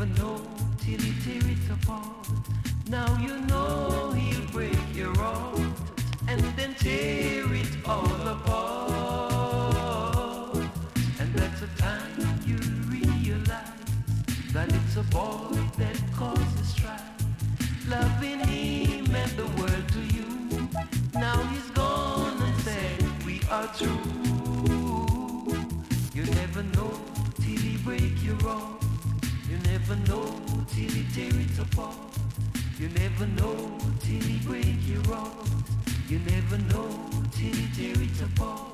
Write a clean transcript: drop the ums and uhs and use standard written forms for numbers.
never know till he tear it apart. Now you know he'll break your heart and then tear it all apart. And that's the time you realize that it's a boy that causes strife. Loving him and the world to you. Now he's gone and said we are true. You never know till he break your heart. You never know till he tear it apart. You never know till he break your heart. You never know till he tear it apart.